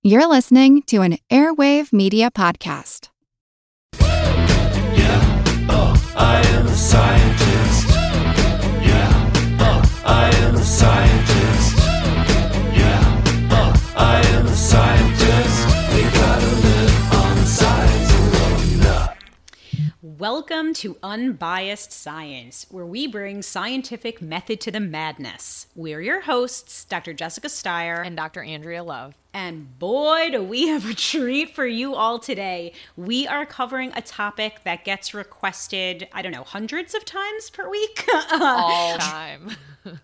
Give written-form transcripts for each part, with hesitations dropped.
You're listening to an Airwave Media Podcast. I am a scientist. I am a scientist. I am a scientist. We gotta live on science alone. Welcome to Unbiased Science, where we bring scientific method to the madness. We're your hosts, Dr. Jessica Steyer and Dr. Andrea Love. And boy, do we have a treat for you all today. We are covering a topic that gets requested, hundreds of times per week. All time.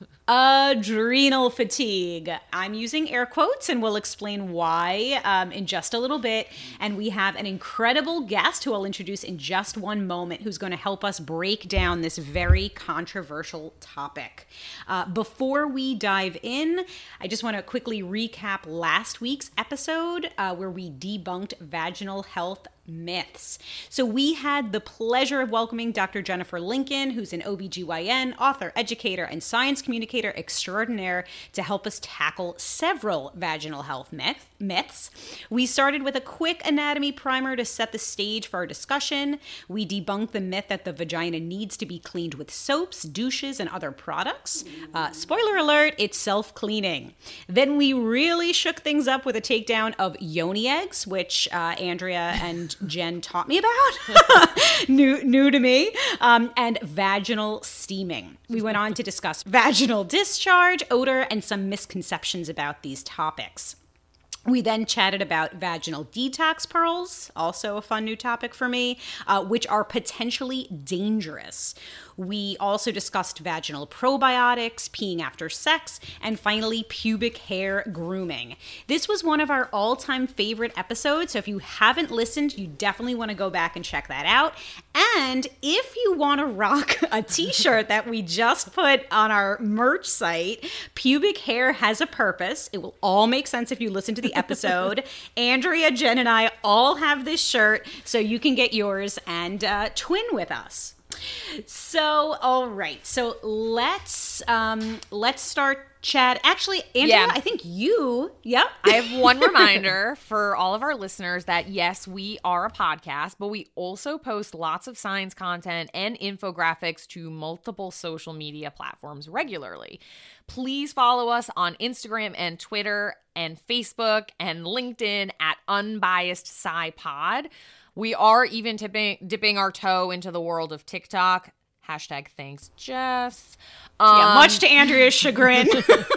Adrenal fatigue. I'm using air quotes and we'll explain why in just a little bit. And we have an incredible guest who I'll introduce in just one moment who's going to help us break down this very controversial topic. Before we dive in, I just want to quickly recap last week's episode where we debunked vaginal health myths. So we had the pleasure of welcoming Dr. Jennifer Lincoln, who's an OBGYN, author, educator, and science communicator extraordinaire to help us tackle several vaginal health myths. We started with a quick anatomy primer to set the stage for our discussion. We debunked the myth that the vagina needs to be cleaned with soaps, douches, and other products. Spoiler alert, it's self-cleaning. Then we really shook things up with a takedown of yoni eggs, which Andrea and Jen taught me about, new to me, and vaginal steaming. We went on to discuss vaginal discharge, odor, and some misconceptions about these topics. We then chatted about vaginal detox pearls, also a fun new topic for me, which are potentially dangerous. We also discussed vaginal probiotics, peeing after sex, and finally, pubic hair grooming. This was one of our all-time favorite episodes, so if you haven't listened, you definitely want to go back and check that out. And if you want to rock a t-shirt that we just put on our merch site, Pubic Hair Has a Purpose. It will all make sense if you listen to the episode. Andrea, Jen, and I all have this shirt, so you can get yours and twin with us. So, all right. So let's start chat. Actually, Andrea, I think you, I have one reminder for all of our listeners that yes, we are a podcast, but we also post lots of science content and infographics to multiple social media platforms regularly. Please follow us on Instagram and Twitter and Facebook and LinkedIn at Unbiased SciPod. We are even dipping our toe into the world of TikTok. Hashtag thanks, Jess. Much to Andrea's chagrin.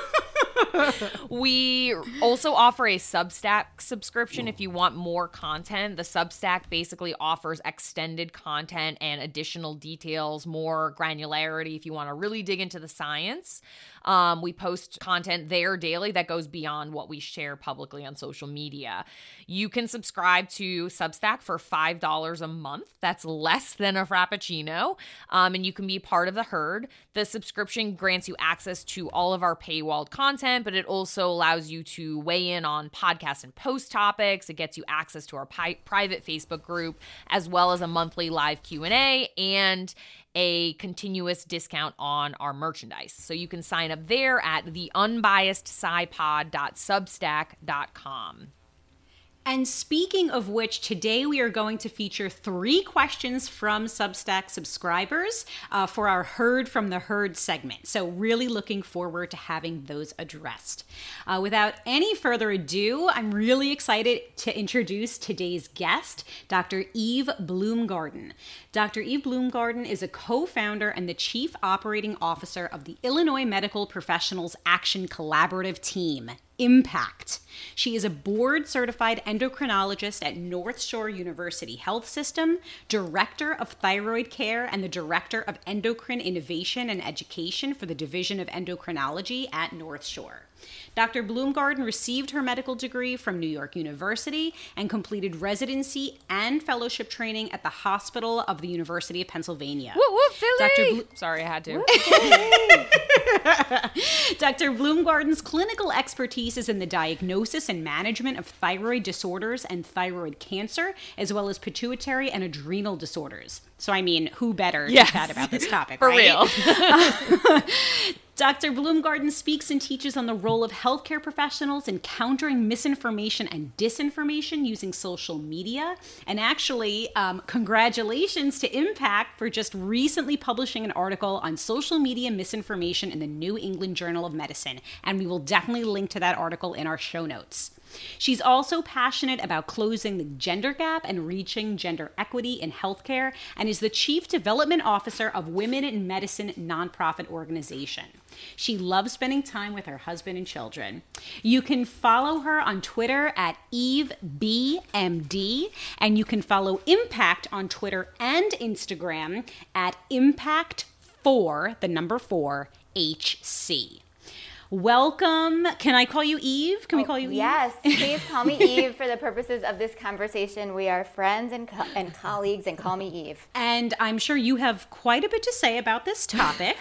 We also offer a Substack subscription if you want more content. The Substack basically offers extended content and additional details, more granularity if you want to really dig into the science. We post content there daily that goes beyond what we share publicly on social media. You can subscribe to Substack for $5 a month. That's less than a Frappuccino. And you can be part of the herd. The subscription grants you access to all of our paywalled content, but it also allows you to weigh in on podcast and post topics. It gets you access to our private Facebook group, as well as a monthly live Q&A and a continuous discount on our merchandise. So you can sign up there at theunbiasedscipod.substack.com. And speaking of which, today we are going to feature 3 questions from Substack subscribers for our Heard from the Herd segment. So really looking forward to having those addressed. Without any further ado, I'm really excited to introduce today's guest, Dr. Eve Bloomgarden. Dr. Eve Bloomgarden is a co-founder and the chief operating officer of the Illinois Medical Professionals Action Collaborative Team, IMPACT. She is a board-certified endocrinologist at North Shore University Health System, director of thyroid care, and the director of endocrine innovation and education for the Division of Endocrinology at North Shore. Dr. Bloomgarden received her medical degree from New York University and completed residency and fellowship training at the Hospital of the University of Pennsylvania. Woo woo, Philly! Sorry, I had to. Dr. Bloomgarden's clinical expertise is in the diagnosis and management of thyroid disorders and thyroid cancer, as well as pituitary and adrenal disorders. So, I mean, who better to chat about this topic, for right? real. Dr. Bloomgarden speaks and teaches on the role of healthcare professionals in countering misinformation and disinformation using social media. And actually, congratulations to Impact for just recently publishing an article on social media misinformation in the New England Journal of Medicine. And we will definitely link to that article in our show notes. She's also passionate about closing the gender gap and reaching gender equity in healthcare, and is the Chief Development Officer of Women in Medicine nonprofit organization. She loves spending time with her husband and children. You can follow her on Twitter at EveBMD, and you can follow Impact on Twitter and Instagram at Impact4, the number 4, HC. Welcome. Can I call you Eve? Can we call you Eve? Yes, please call me Eve for the purposes of this conversation. We are friends and colleagues, and call me Eve. And I'm sure you have quite a bit to say about this topic.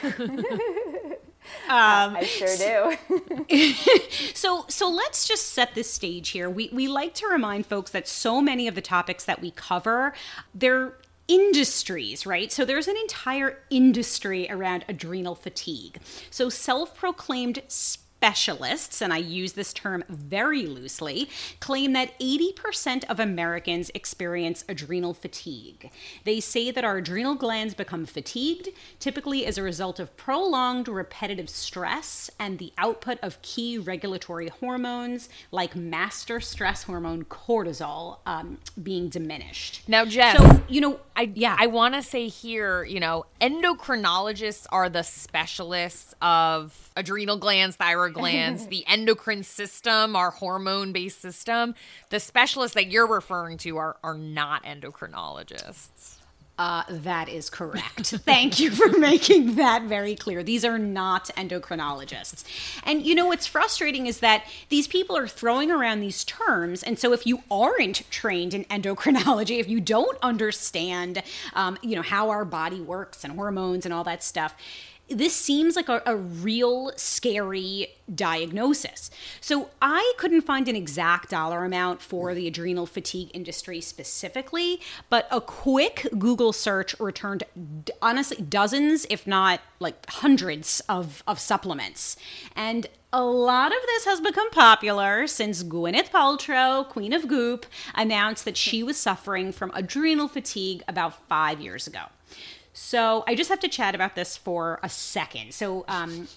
I sure do. So let's just set this stage here. We like to remind folks that so many of the topics that we cover, they're industries, right? So there's an entire industry around adrenal fatigue. So self-proclaimed specialists, and I use this term very loosely, claim that 80% of Americans experience adrenal fatigue. They say that our adrenal glands become fatigued, typically as a result of prolonged repetitive stress and the output of key regulatory hormones like master stress hormone cortisol being diminished. Now, Jess, So, I want to say here, endocrinologists are the specialists of adrenal glands, thyroid glands, the endocrine system, our hormone-based system. The specialists that you're referring to are not endocrinologists. That is correct. Thank you for making that very clear. These are not endocrinologists. And what's frustrating is that these people are throwing around these terms. And so if you aren't trained in endocrinology, if you don't understand, how our body works and hormones and all that stuff, this seems like a real scary diagnosis. So I couldn't find an exact dollar amount for the adrenal fatigue industry specifically, but a quick Google search returned honestly dozens, if not like hundreds of supplements. And a lot of this has become popular since Gwyneth Paltrow, Queen of Goop, announced that she was suffering from adrenal fatigue about 5 years ago. So I just have to chat about this for a second. So I'm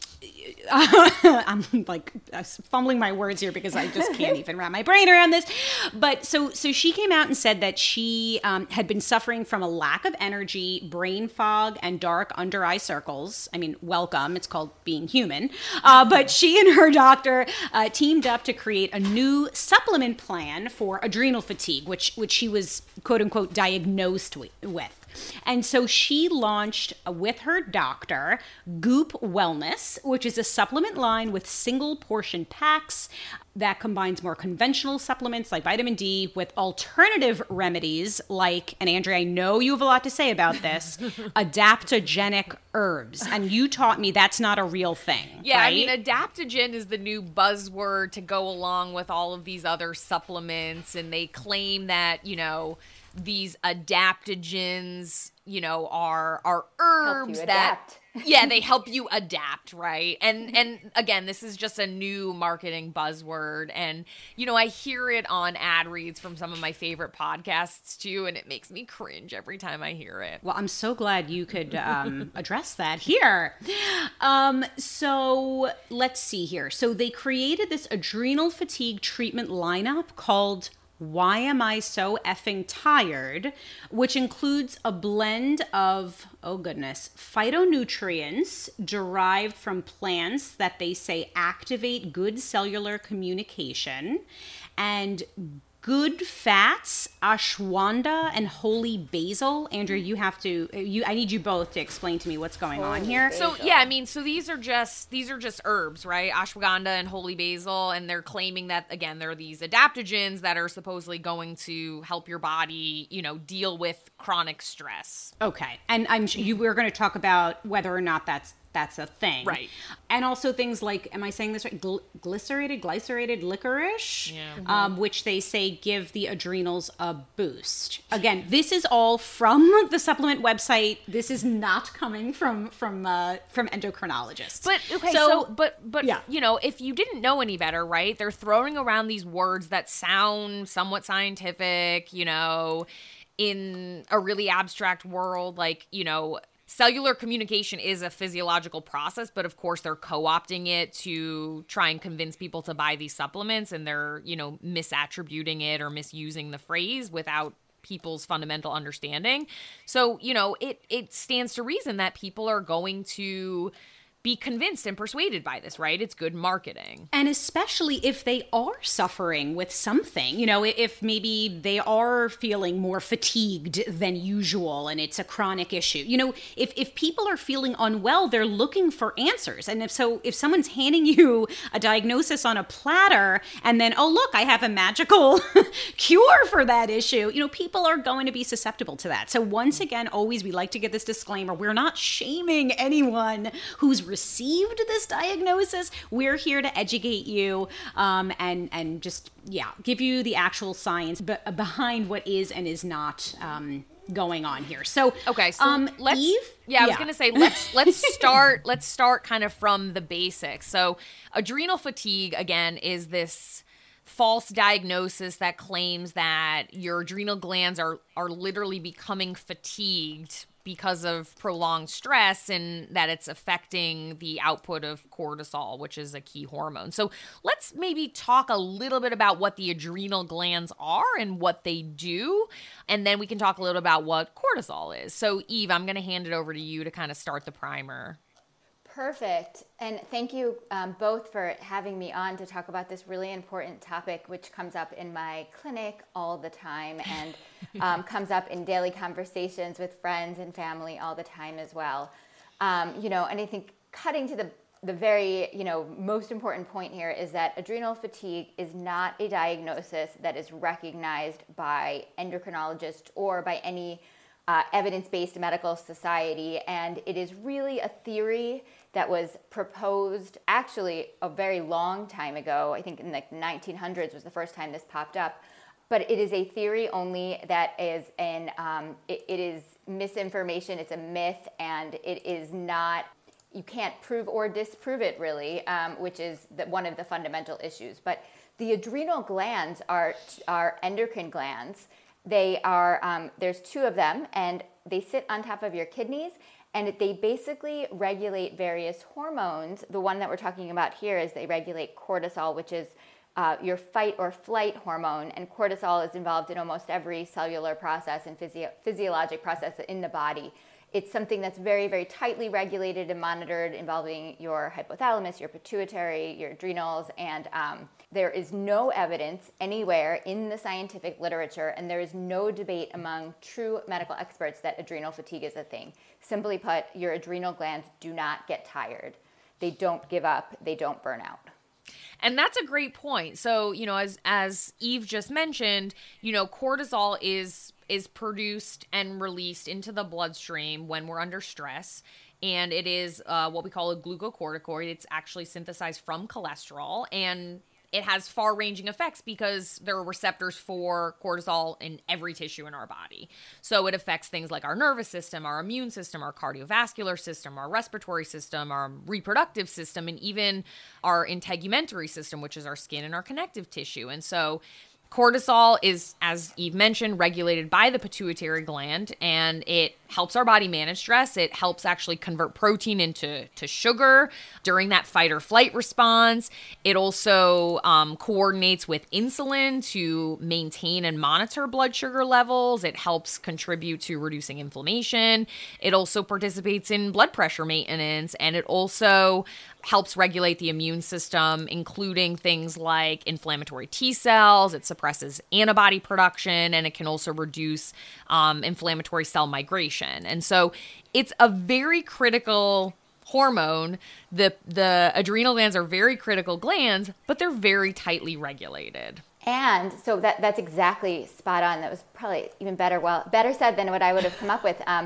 like fumbling my words here because I just can't even wrap my brain around this. But so she came out and said that she had been suffering from a lack of energy, brain fog, and dark under eye circles. I mean, welcome. It's called being human. But she and her doctor teamed up to create a new supplement plan for adrenal fatigue, which she was quote unquote diagnosed with. And so she launched with her doctor Goop Wellness, which is a supplement line with single portion packs that combines more conventional supplements like vitamin D with alternative remedies like, and Andrea, I know you have a lot to say about this, adaptogenic herbs. And you taught me that's not a real thing. Yeah, right? I mean, adaptogen is the new buzzword to go along with all of these other supplements. And they claim that, these adaptogens, are herbs that they help you adapt, right? And again, this is just a new marketing buzzword, and I hear it on ad reads from some of my favorite podcasts too, and it makes me cringe every time I hear it. Well, I'm so glad you could address that here. So let's see here. So they created this adrenal fatigue treatment lineup called Why Am I So Effing Tired?, which includes a blend of, phytonutrients derived from plants that they say activate good cellular communication, and good fats, ashwagandha, and holy basil. Andrew, I need you both to explain to me what's going on here. So yeah, I mean, so these are just herbs, right? Ashwagandha and holy basil, and they're claiming that, again, they're these adaptogens that are supposedly going to help your body, deal with chronic stress. Okay, and we're going to talk about whether or not that's that's a thing. Right. And also things like, am I saying this right? Glycerated licorice, which they say give the adrenals a boost. Again, this is all from the supplement website. This is not coming from endocrinologists. But okay, but yeah. you know, if you didn't know any better, right? They're throwing around these words that sound somewhat scientific, you know, in a really abstract world, like, you know, cellular communication is a physiological process, but of course they're co-opting it to try and convince people to buy these supplements, and they're, you know, misattributing it or misusing the phrase without people's fundamental understanding. So, you know, it stands to reason that people are going to be convinced and persuaded by this, right? It's good marketing. And especially if they are suffering with something, you know, if maybe they are feeling more fatigued than usual and it's a chronic issue. You know, if people are feeling unwell, they're looking for answers. And if someone's handing you a diagnosis on a platter and then, oh, look, I have a magical cure for that issue, you know, people are going to be susceptible to that. So once again, always, we like to get this disclaimer. We're not shaming anyone who's received this diagnosis. We're here to educate you and just, give you the actual science behind what is and is not going on here. So, okay, so let's, Eve? I was going to say, let's start kind of from the basics. So adrenal fatigue, again, is this false diagnosis that claims that your adrenal glands are literally becoming fatigued because of prolonged stress, and that it's affecting the output of cortisol, which is a key hormone. So let's maybe talk a little bit about what the adrenal glands are and what they do, and then we can talk a little about what cortisol is. So Eve, I'm going to hand it over to you to kind of start the primer. Perfect. And thank you both for having me on to talk about this really important topic, which comes up in my clinic all the time and comes up in daily conversations with friends and family all the time as well. You know, and I think cutting to the very, you know, most important point here is that adrenal fatigue is not a diagnosis that is recognized by endocrinologists or by any evidence-based medical society. And it is really a theory that was proposed actually a very long time ago. I think in the 1900s was the first time this popped up. But it is a theory only that is it is misinformation. It's a myth, and it is not, you can't prove or disprove it really, which is one of the fundamental issues. But the adrenal glands are endocrine glands. They are, there's two of them, and they sit on top of your kidneys, and they basically regulate various hormones. The one that we're talking about here is they regulate cortisol, which is your fight or flight hormone, and cortisol is involved in almost every cellular process and physiologic process in the body. It's something that's very, very tightly regulated and monitored, involving your hypothalamus, your pituitary, your adrenals, and there is no evidence anywhere in the scientific literature, and there is no debate among true medical experts that adrenal fatigue is a thing. Simply put, your adrenal glands do not get tired. They don't give up. They don't burn out. And that's a great point. So, you know, as Eve just mentioned, you know, cortisol is produced and released into the bloodstream when we're under stress. And it is what we call a glucocorticoid. It's actually synthesized from cholesterol, and it has far-ranging effects because there are receptors for cortisol in every tissue in our body. So it affects things like our nervous system, our immune system, our cardiovascular system, our respiratory system, our reproductive system, and even our integumentary system, which is our skin and our connective tissue. And so cortisol is, as Eve mentioned, regulated by the pituitary gland, and it helps our body manage stress. It helps actually convert protein into sugar during that fight or flight response. It also coordinates with insulin to maintain and monitor blood sugar levels. It helps contribute to reducing inflammation. It also participates in blood pressure maintenance, and it also helps regulate the immune system, including things like inflammatory T cells. It suppresses antibody production, and it can also reduce inflammatory cell migration. And so it's a very critical hormone. The adrenal glands are very critical glands, but they're very tightly regulated. And so that's exactly spot on. That was probably even better said than what I would have come up with.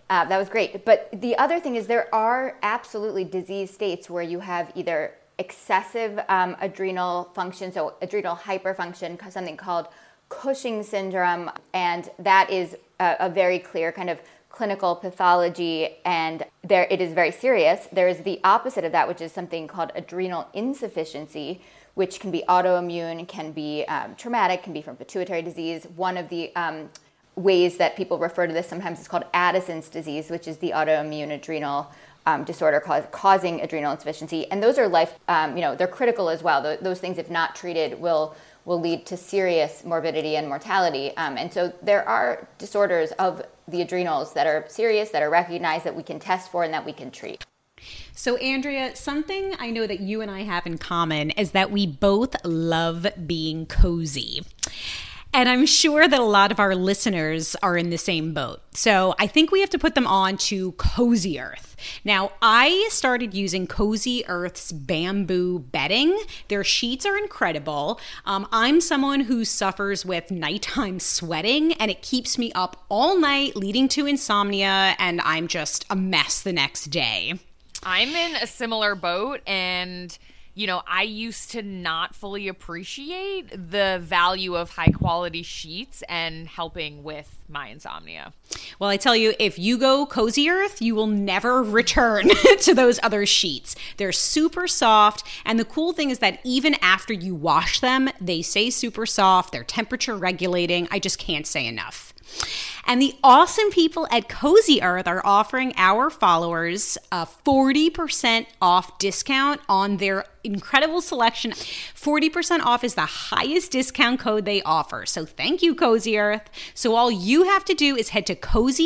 That was great. But the other thing is there are absolutely disease states where you have either excessive adrenal function, so adrenal hyperfunction, something called Cushing's syndrome, and that is a very clear kind of clinical pathology, and there it is very serious. There is the opposite of that, which is something called adrenal insufficiency, which can be autoimmune, can be traumatic, can be from pituitary disease. One of the ways that people refer to this sometimes is called Addison's disease, which is the autoimmune adrenal disorder causing adrenal insufficiency. And those are they're critical as well. Those things, if not treated, will lead to serious morbidity and mortality. And so there are disorders of the adrenals that are serious, that are recognized, that we can test for and that we can treat. So Andrea, something I know that you and I have in common is that we both love being cozy. And I'm sure that a lot of our listeners are in the same boat. So I think we have to put them on to Cozy Earth. Now, I started using Cozy Earth's bamboo bedding. Their sheets are incredible. I'm someone who suffers with nighttime sweating, and it keeps me up all night, leading to insomnia, and I'm just a mess the next day. I'm in a similar boat, and I used to not fully appreciate the value of high quality sheets and helping with my insomnia. Well, I tell you, if you go Cozy Earth, you will never return to those other sheets. They're super soft. And the cool thing is that even after you wash them, they stay super soft. They're temperature regulating. I just can't say enough. And the awesome people at Cozy Earth are offering our followers a 40% off discount on their incredible selection. 40% off is the highest discount code they offer. So thank you, Cozy Earth. So all you have to do is head to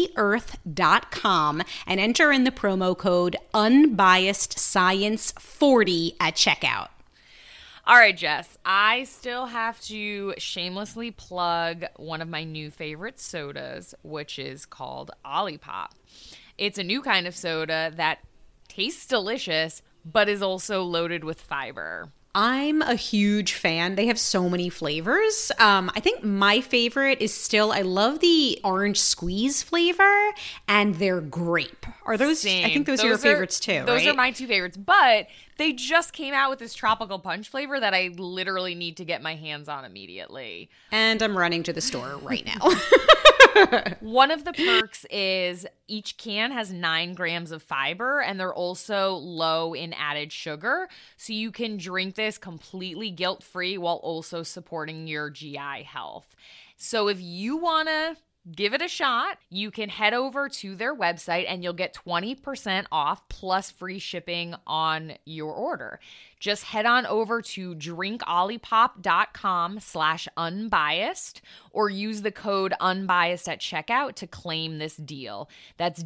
cozyearth.com and enter in the promo code unbiasedscience40 at checkout. All right, Jess, I still have to shamelessly plug one of my new favorite sodas, which is called Olipop. It's a new kind of soda that tastes delicious, but is also loaded with fiber. I'm a huge fan. They have so many flavors. I think my favorite is still, I love the orange squeeze flavor and their grape. Are those, Same. I think those are your favorites too, Those right? are my two favorites, but they just came out with this tropical punch flavor that I literally need to get my hands on immediately. And I'm running to the store right now. One of the perks is each can has 9 grams of fiber, and they're also low in added sugar. So you can drink this completely guilt-free while also supporting your GI health. So if you want to give it a shot, you can head over to their website and you'll get 20% off plus free shipping on your order. Just head on over to drinkolipop.com/unbiased or use the code unbiased at checkout to claim this deal. That's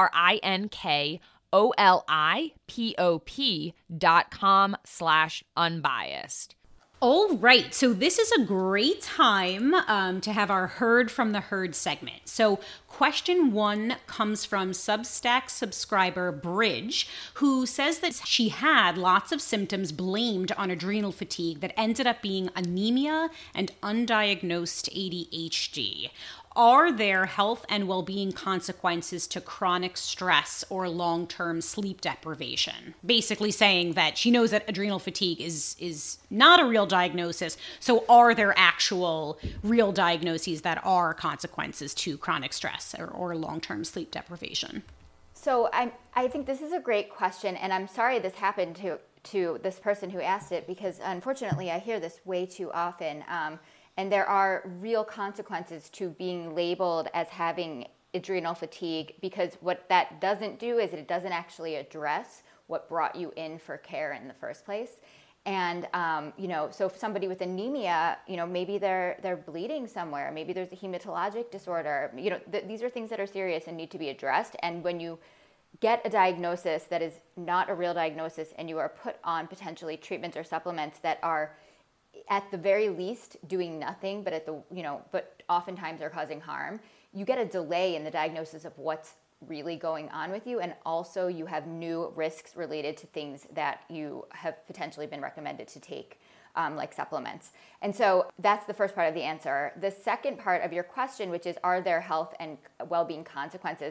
drinkolipop.com/unbiased. All right, so this is a great time to have our Heard from the Herd segment. So question 1 comes from Substack subscriber Bridge, who says that she had lots of symptoms blamed on adrenal fatigue that ended up being anemia and undiagnosed ADHD. Are there health and well-being consequences to chronic stress or long-term sleep deprivation? Basically saying that she knows that adrenal fatigue is not a real diagnosis. So are there actual real diagnoses that are consequences to chronic stress or long-term sleep deprivation? So I think this is a great question, and I'm sorry this happened to this person who asked it, because unfortunately I hear this way too often. And there are real consequences to being labeled as having adrenal fatigue, because what that doesn't do is it doesn't actually address what brought you in for care in the first place. And, so if somebody with anemia, maybe they're bleeding somewhere, maybe there's a hematologic disorder, these are things that are serious and need to be addressed. And when you get a diagnosis that is not a real diagnosis and you are put on potentially treatments or supplements that are at the very least doing nothing, but but oftentimes are causing harm, you get a delay in the diagnosis of what's really going on with you, and also you have new risks related to things that you have potentially been recommended to take, like supplements. And so that's the first part of the answer. The second part of your question, which is, are there health and well-being consequences?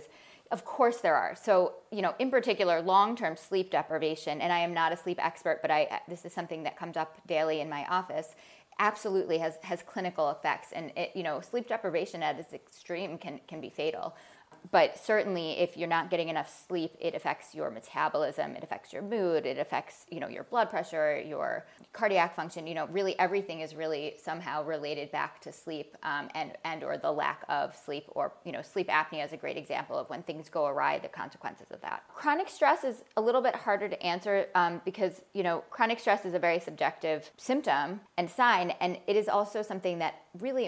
Of course there are. So, in particular, long-term sleep deprivation, and I am not a sleep expert, but this is something that comes up daily in my office, absolutely has clinical effects. And sleep deprivation at its extreme can be fatal. But certainly if you're not getting enough sleep, it affects your metabolism, it affects your mood, it affects, your blood pressure, your cardiac function, really everything is really somehow related back to sleep and or the lack of sleep, or, sleep apnea is a great example of when things go awry, the consequences of that. Chronic stress is a little bit harder to answer because, chronic stress is a very subjective symptom and sign, and it is also something that really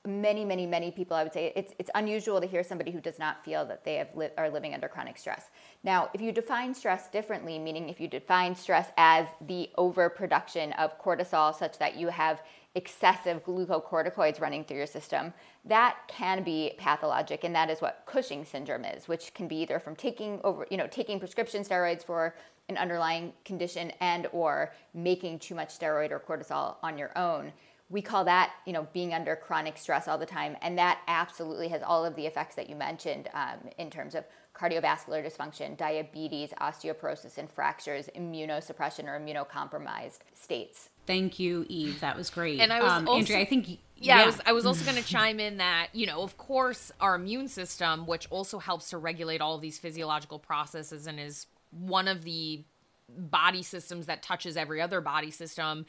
many people, I would say, it's unusual to hear somebody who does not feel that they are living under chronic stress. Now, if you define stress differently, meaning if you define stress as the overproduction of cortisol such that you have excessive glucocorticoids running through your system, that can be pathologic, and that is what Cushing syndrome is, which can be either from taking prescription steroids for an underlying condition and or making too much steroid or cortisol on your own. We call that, being under chronic stress all the time. And that absolutely has all of the effects that you mentioned in terms of cardiovascular dysfunction, diabetes, osteoporosis and fractures, immunosuppression or immunocompromised states. Thank you, Eve. That was great. And I was also, Andrea, I think... I was also going to chime in that, of course, our immune system, which also helps to regulate all of these physiological processes and is one of the body systems that touches every other body system,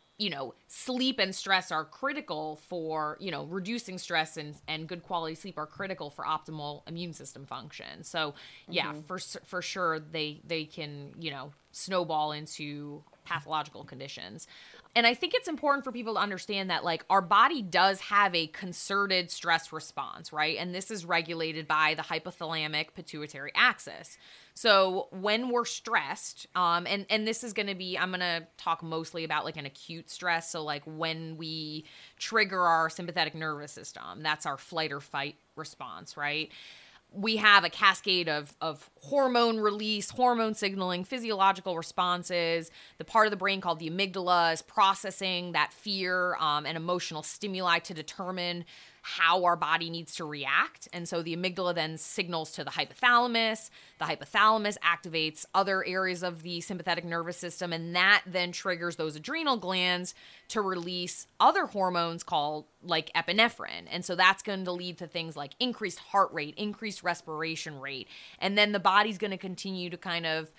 sleep and stress are critical for, reducing stress and good quality sleep are critical for optimal immune system function. So yeah, for sure they can, snowball into pathological conditions. And I think it's important for people to understand that, like, our body does have a concerted stress response, right? And this is regulated by the hypothalamic pituitary axis. So when we're stressed, and this is going to be, I'm going to talk mostly about like an acute stress. So like when we trigger our sympathetic nervous system, that's our flight or fight response, right? We have a cascade of hormone release, hormone signaling, physiological responses. The part of the brain called the amygdala is processing that fear and emotional stimuli to determine how our body needs to react. And so the amygdala then signals to the hypothalamus. The hypothalamus activates other areas of the sympathetic nervous system, and that then triggers those adrenal glands to release other hormones called like epinephrine. And so that's going to lead to things like increased heart rate, increased respiration rate. And then the body's going to continue to kind of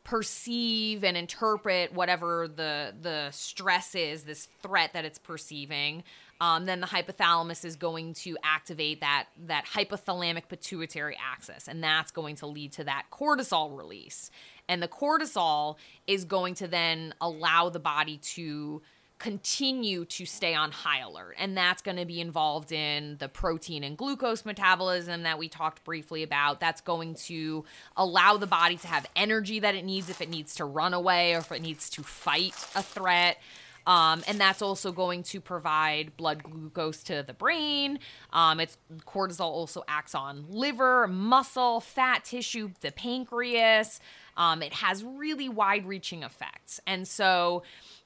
perceive and interpret whatever the stress is, this threat that it's perceiving. Then the hypothalamus is going to activate that hypothalamic pituitary axis, and that's going to lead to that cortisol release. And the cortisol is going to then allow the body to continue to stay on high alert. And that's going to be involved in the protein and glucose metabolism that we talked briefly about. That's going to allow the body to have energy that it needs if it needs to run away or if it needs to fight a threat. And that's also going to provide blood glucose to the brain. Cortisol also acts on liver, muscle, fat tissue, the pancreas. It has really wide-reaching effects. And so,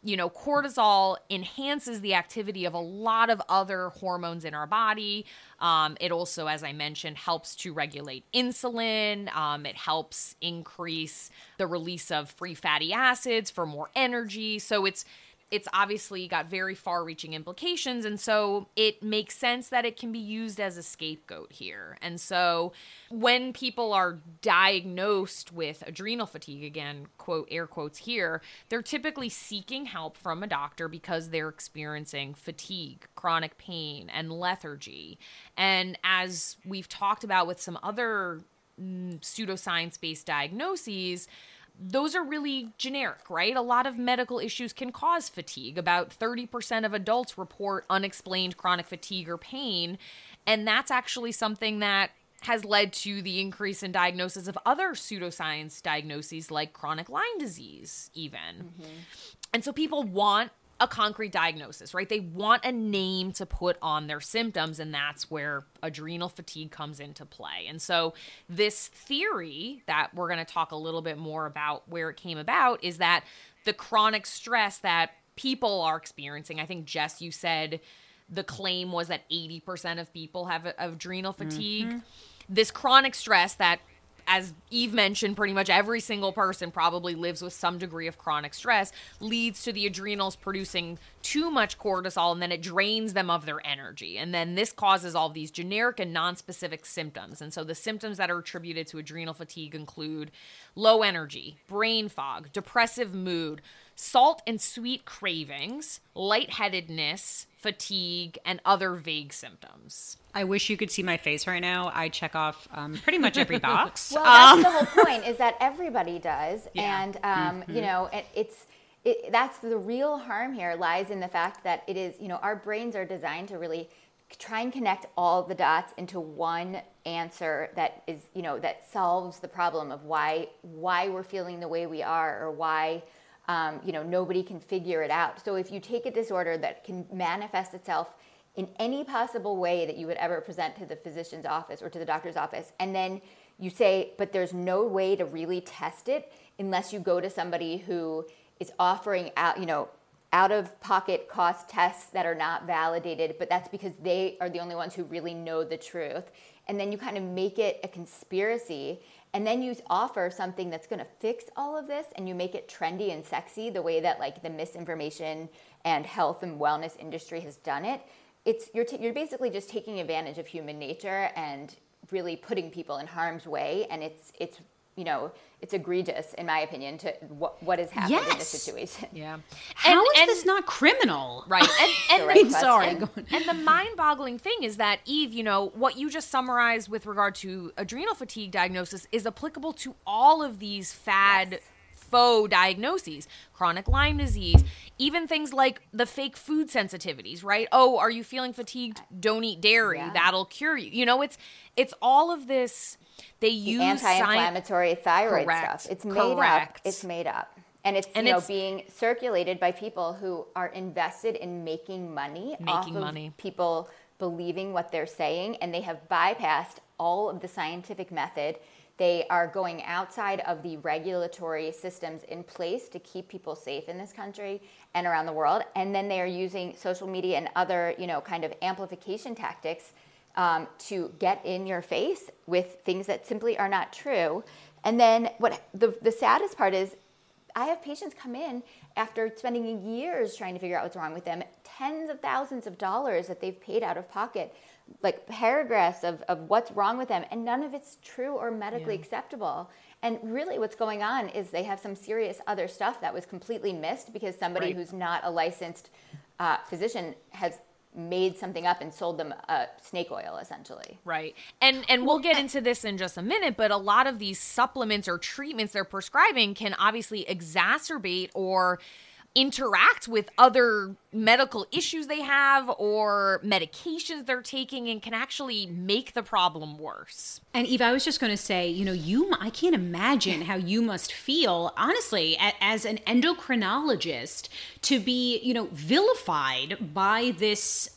cortisol enhances the activity of a lot of other hormones in our body. It also, as I mentioned, helps to regulate insulin. It helps increase the release of free fatty acids for more energy. So it's obviously got very far-reaching implications, and so it makes sense that it can be used as a scapegoat here. And so when people are diagnosed with adrenal fatigue, again, quote, air quotes here, they're typically seeking help from a doctor because they're experiencing fatigue, chronic pain, and lethargy. And as we've talked about with some other pseudoscience-based diagnoses, those are really generic, right? A lot of medical issues can cause fatigue. About 30% of adults report unexplained chronic fatigue or pain. And that's actually something that has led to the increase in diagnosis of other pseudoscience diagnoses like chronic Lyme disease, even. Mm-hmm. And so people want a concrete diagnosis, right? They want a name to put on their symptoms, and that's where adrenal fatigue comes into play. And so this theory that we're going to talk a little bit more about where it came about is that the chronic stress that people are experiencing, I think, Jess, you said the claim was that 80% of people have adrenal fatigue. Mm-hmm. This chronic stress that as Eve mentioned, pretty much every single person probably lives with some degree of chronic stress, leads to the adrenals producing too much cortisol, and then it drains them of their energy. And then this causes all these generic and non-specific symptoms. And so the symptoms that are attributed to adrenal fatigue include low energy, brain fog, depressive mood, salt and sweet cravings, lightheadedness, fatigue, and other vague symptoms. I wish you could see my face right now. I check off pretty much every box. Well, that's the whole point, is that everybody does. Yeah. And, you know, that's the real harm here lies in the fact that it is, you know, our brains are designed to really try and connect all the dots into one answer that is, you know, that solves the problem of why we're feeling the way we are, or why, you know, nobody can figure it out. So if you take a disorder that can manifest itself in any possible way that you would ever present to the physician's office or to the doctor's office, and then you say, but there's no way to really test it unless you go to somebody who is offering out, you know, out-of-pocket cost tests that are not validated, but that's because they are the only ones who really know the truth. And then you kind of make it a conspiracy, and then you offer something that's going to fix all of this, and you make it trendy and sexy the way that like the misinformation and health and wellness industry has done it. You're basically just taking advantage of human nature and really putting people in harm's way, and it's you know, it's egregious, in my opinion, to what has happened in this situation. Yeah. How is this not criminal? Right. And Right sorry. And the mind-boggling thing is that, Eve, you know, what you just summarized with regard to adrenal fatigue diagnosis is applicable to all of these faux diagnoses, chronic Lyme disease, even things like the fake food sensitivities, right? Oh, are you feeling fatigued? Don't eat dairy. Yeah. That'll cure you. You know, it's all of this. They use anti-inflammatory thyroid Correct. stuff. It's made Correct. up. It's made up. And it's, you know, being circulated by people who are invested in making money off of people believing what they're saying, and they have bypassed all of the scientific method. They are going outside of the regulatory systems in place to keep people safe in this country and around the world. And then they are using social media and other, you know, kind of amplification tactics to get in your face with things that simply are not true. And then what the saddest part is, I have patients come in after spending years trying to figure out what's wrong with them, tens of thousands of dollars that they've paid out of pocket, like paragraphs of what's wrong with them, and none of it's true or medically acceptable. And really what's going on is they have some serious other stuff that was completely missed because somebody who's not a licensed physician has made something up and sold them snake oil, essentially. Right. And we'll get into this in just a minute, but a lot of these supplements or treatments they're prescribing can obviously exacerbate or interact with other medical issues they have or medications they're taking, and can actually make the problem worse. And Eve, I was just going to say, you know, I can't imagine how you must feel, honestly, as an endocrinologist, to be, you know, vilified by this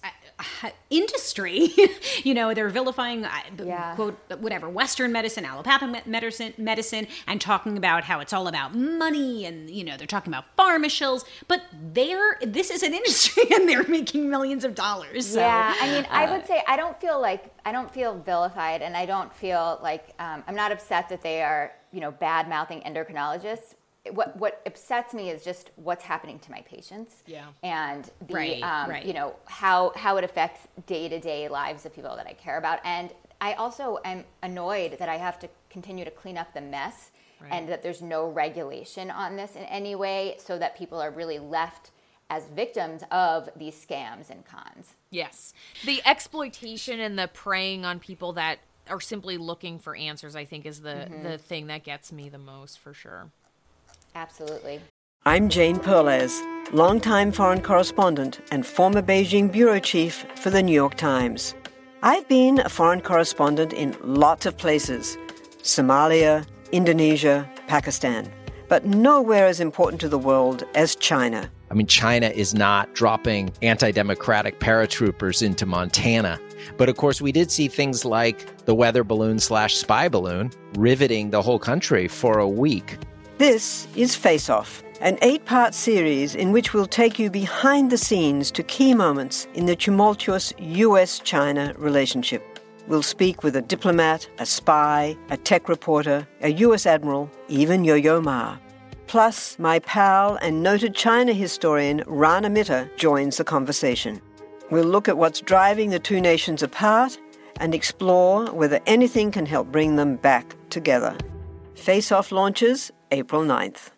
industry. You know, they're vilifying, quote, whatever, Western medicine, allopathic medicine, and talking about how it's all about money, and, you know, they're talking about pharmaceuticals, but this is an industry and they're making millions of dollars. So, yeah, I mean, I would say I don't feel vilified, and I don't feel like I'm not upset that they are, you know, bad mouthing endocrinologists. What upsets me is just what's happening to my patients, and the you know, how it affects day-to-day lives of people that I care about. And I also am annoyed that I have to continue to clean up the mess, and that there's no regulation on this in any way, so that people are really left as victims of these scams and cons. Yes. The exploitation and the preying on people that are simply looking for answers, I think, is the thing that gets me the most, for sure. Absolutely. I'm Jane Perlez, longtime foreign correspondent and former Beijing bureau chief for the New York Times. I've been a foreign correspondent in lots of places: Somalia, Indonesia, Pakistan, but nowhere as important to the world as China. I mean, China is not dropping anti-democratic paratroopers into Montana. But of course, we did see things like the weather balloon / spy balloon riveting the whole country for a week. This is Face Off, an 8-part series in which we'll take you behind the scenes to key moments in the tumultuous U.S.-China relationship. We'll speak with a diplomat, a spy, a tech reporter, a U.S. admiral, even Yo-Yo Ma. Plus, my pal and noted China historian Rana Mitter joins the conversation. We'll look at what's driving the two nations apart and explore whether anything can help bring them back together. Face Off launches April 9th.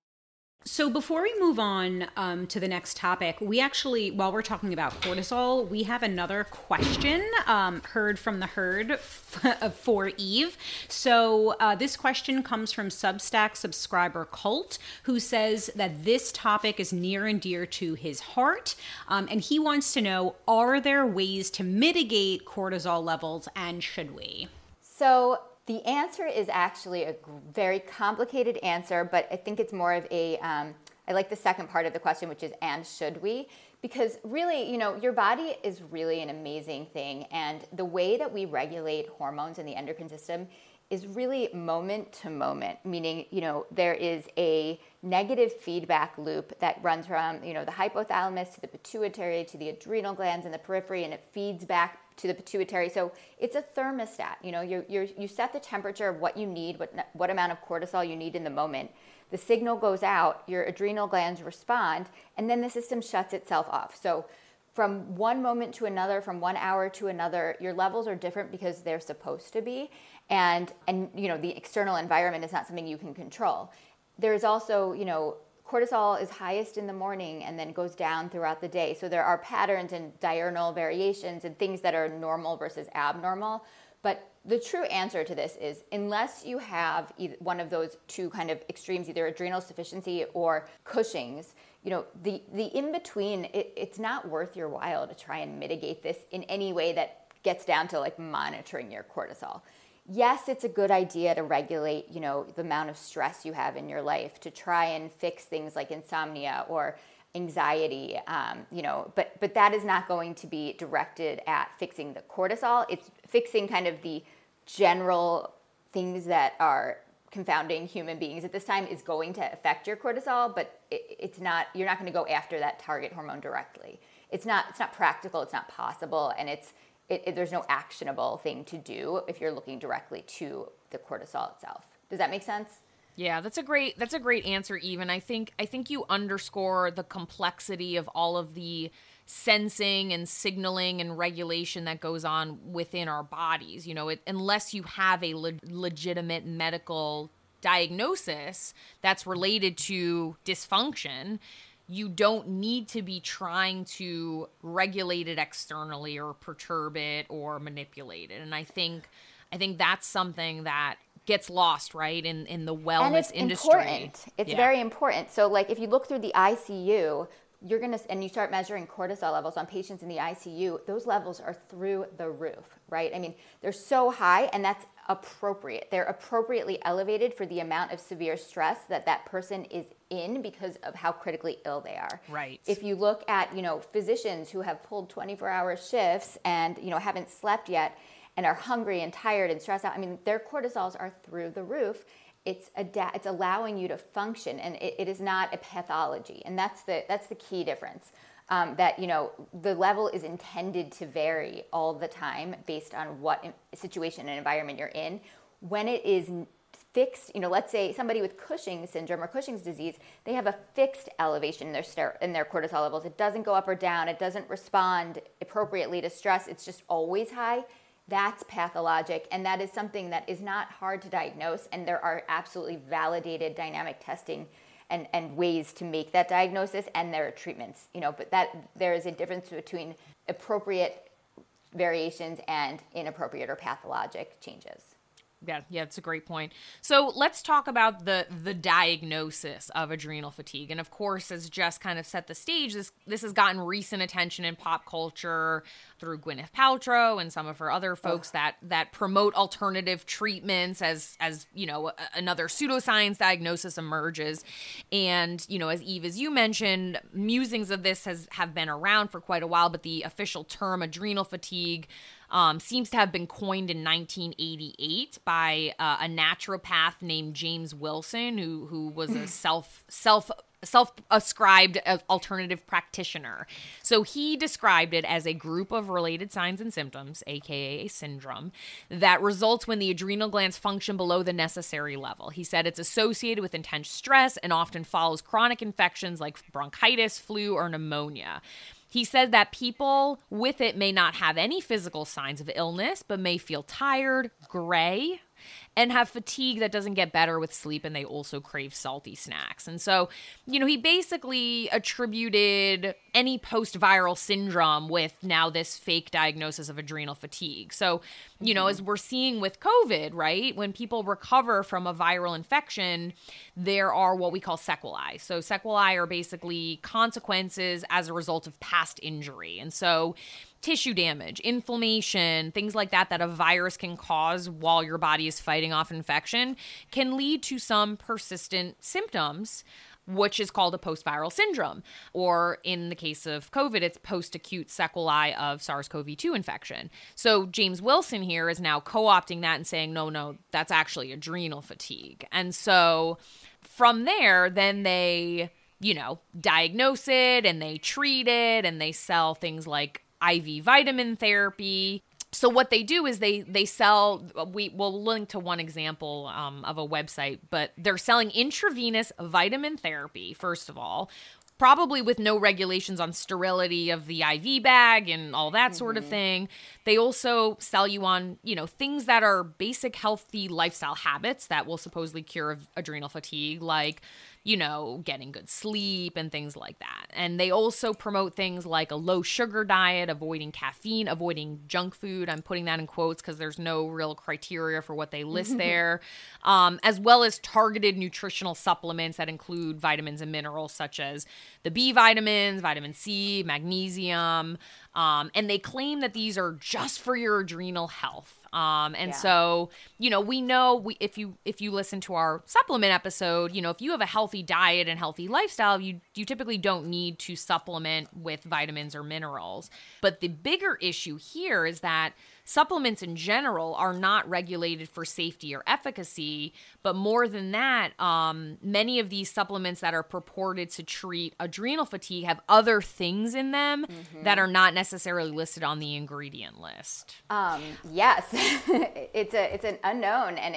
So before we move on to the next topic, we actually, while we're talking about cortisol, we have another question heard from the herd for Eve. So this question comes from Substack subscriber Colt, who says that this topic is near and dear to his heart. And he wants to know, are there ways to mitigate cortisol levels, and should we? So the answer is actually a very complicated answer, but I think it's more of a, I like the second part of the question, which is, and should we? Because really, your body is really an amazing thing. And the way that we regulate hormones in the endocrine system is really moment to moment, meaning, there is a negative feedback loop that runs from, the hypothalamus to the pituitary to the adrenal glands in the periphery, and it feeds back to the pituitary. So it's a thermostat. You set the temperature of what you need, what amount of cortisol you need in the moment. The signal goes out, your adrenal glands respond, and then the system shuts itself off. So from one moment to another, from 1 hour to another, your levels are different because they're supposed to be. And the external environment is not something you can control. There's also, cortisol is highest in the morning and then goes down throughout the day. So there are patterns and diurnal variations and things that are normal versus abnormal. But the true answer to this is, unless you have one of those two kind of extremes, either adrenal sufficiency or Cushing's, the in-between, it's not worth your while to try and mitigate this in any way that gets down to like monitoring your cortisol. Yes, it's a good idea to regulate, the amount of stress you have in your life, to try and fix things like insomnia or anxiety, but that is not going to be directed at fixing the cortisol. It's fixing kind of the general things that are confounding human beings at this time is going to affect your cortisol, but you're not going to go after that target hormone directly. It's not practical, it's not possible, and there's no actionable thing to do if you're looking directly to the cortisol itself. Does that make sense? Yeah, that's a great answer, Eve. And I think you underscore the complexity of all of the sensing and signaling and regulation that goes on within our bodies. Unless you have a legitimate medical diagnosis that's related to dysfunction, you don't need to be trying to regulate it externally or perturb it or manipulate it. And I think that's something that gets lost, right, in the wellness industry. Important. It's very important. So like if you look through the ICU, and you start measuring cortisol levels on patients in the ICU, those levels are through the roof, right? I mean, they're so high, and that's appropriate. They're appropriately elevated for the amount of severe stress that person is in because of how critically ill they are. Right. If you look at, physicians who have pulled 24-hour shifts and, haven't slept yet and are hungry and tired and stressed out, I mean, their cortisols are through the roof. It's allowing you to function, and it is not a pathology. And that's the key difference. That the level is intended to vary all the time based on what situation and environment you're in. When it is fixed, let's say somebody with Cushing's syndrome or Cushing's disease, they have a fixed elevation in their cortisol levels. It doesn't go up or down. It doesn't respond appropriately to stress. It's just always high. That's pathologic, and that is something that is not hard to diagnose, and there are absolutely validated dynamic testing and ways to make that diagnosis, and there are treatments, but there is a difference between appropriate variations and inappropriate or pathologic changes. Yeah, it's a great point. So let's talk about the diagnosis of adrenal fatigue. And of course, as Jess kind of set the stage, this has gotten recent attention in pop culture through Gwyneth Paltrow and some of her other folks that promote alternative treatments as another pseudoscience diagnosis emerges. And, as Eve, as you mentioned, musings of this have been around for quite a while, but the official term adrenal fatigue seems to have been coined in 1988 by a naturopath named James Wilson, who was a self-ascribed alternative practitioner. So he described it as a group of related signs and symptoms, aka a syndrome, that results when the adrenal glands function below the necessary level. He said it's associated with intense stress and often follows chronic infections like bronchitis, flu, or pneumonia. He said that people with it may not have any physical signs of illness, but may feel tired, gray, and have fatigue that doesn't get better with sleep, and they also crave salty snacks. And so, he basically attributed any post-viral syndrome with now this fake diagnosis of adrenal fatigue. So, as we're seeing with COVID, right, when people recover from a viral infection, there are what we call sequelae. So sequelae are basically consequences as a result of past injury. And so tissue damage, inflammation, things like that a virus can cause while your body is fighting off infection can lead to some persistent symptoms, which is called a post-viral syndrome. Or in the case of COVID, it's post-acute sequelae of SARS-CoV-2 infection. So James Wilson here is now co-opting that and saying, no, that's actually adrenal fatigue. And so from there, then they, diagnose it and they treat it and they sell things like IV vitamin therapy. So what they do is they sell, we'll link to one example of a website, but they're selling intravenous vitamin therapy, first of all, probably with no regulations on sterility of the IV bag and all that sort of thing. They also sell you on, things that are basic healthy lifestyle habits that will supposedly cure adrenal fatigue, like, getting good sleep and things like that. And they also promote things like a low sugar diet, avoiding caffeine, avoiding junk food. I'm putting that in quotes because there's no real criteria for what they list there, as well as targeted nutritional supplements that include vitamins and minerals such as the B vitamins, vitamin C, magnesium. And they claim that these are just for your adrenal health. So, we know if you listen to our supplement episode, if you have a healthy diet and healthy lifestyle, you typically don't need to supplement with vitamins or minerals. But the bigger issue here is that supplements in general are not regulated for safety or efficacy, but more than that, many of these supplements that are purported to treat adrenal fatigue have other things in them that are not necessarily listed on the ingredient list. Yes, it's an unknown, and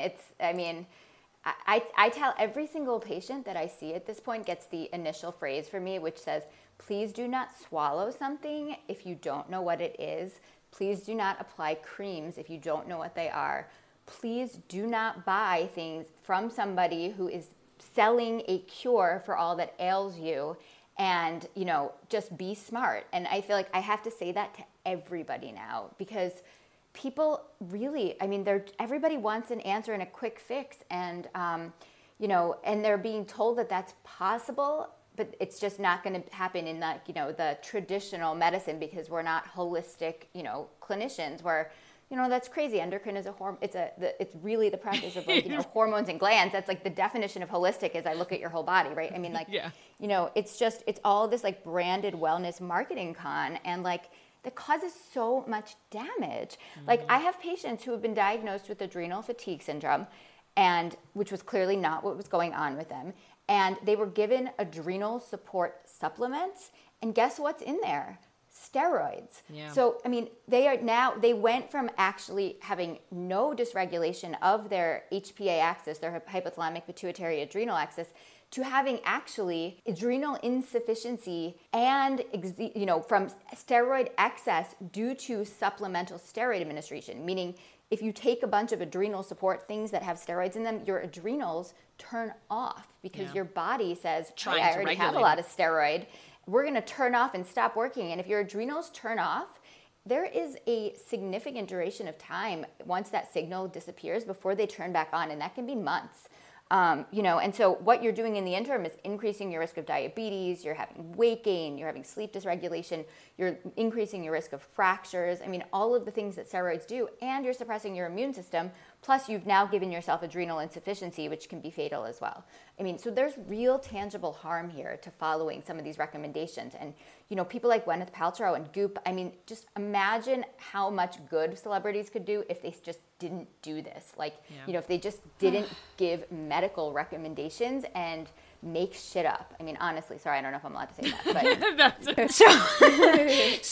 I tell every single patient that I see at this point gets the initial phrase for me, which says, please do not swallow something if you don't know what it is. Please do not apply creams if you don't know what they are. Please do not buy things from somebody who is selling a cure for all that ails you, and, just be smart. And I feel like I have to say that to everybody now, because people really, everybody wants an answer and a quick fix, and, and they're being told that that's possible, but it's just not going to happen in the traditional medicine, because we're not holistic, clinicians, where, that's crazy. Endocrine is it's really the practice of hormones and glands. That's like the definition of holistic is I look at your whole body, right? It's all this like branded wellness marketing con, and like that causes so much damage. Like I have patients who have been diagnosed with adrenal fatigue syndrome, and which was clearly not what was going on with them. And they were given adrenal support supplements, and guess what's in there? Steroids. Yeah. So, they went from actually having no dysregulation of their HPA axis, their hypothalamic pituitary adrenal axis, to having actually adrenal insufficiency and, from steroid excess due to supplemental steroid administration, meaning if you take a bunch of adrenal support things that have steroids in them, your adrenals turn off because your body says, hey, I already have a lot of steroid. We're going to turn off and stop working. And if your adrenals turn off, there is a significant duration of time once that signal disappears before they turn back on, and that can be months. And so what you're doing in the interim is increasing your risk of diabetes, you're having weight gain, you're having sleep dysregulation, you're increasing your risk of fractures. All of the things that steroids do, and you're suppressing your immune system. Plus, you've now given yourself adrenal insufficiency, which can be fatal as well. I mean, so there's real tangible harm here to following some of these recommendations. And, you know, people like Gwyneth Paltrow and Goop, I mean, just imagine how much good celebrities could do if they just didn't do this. Like, you know, if they just didn't give medical recommendations and make shit up. I mean, honestly, sorry, I don't know if I'm allowed to say that, but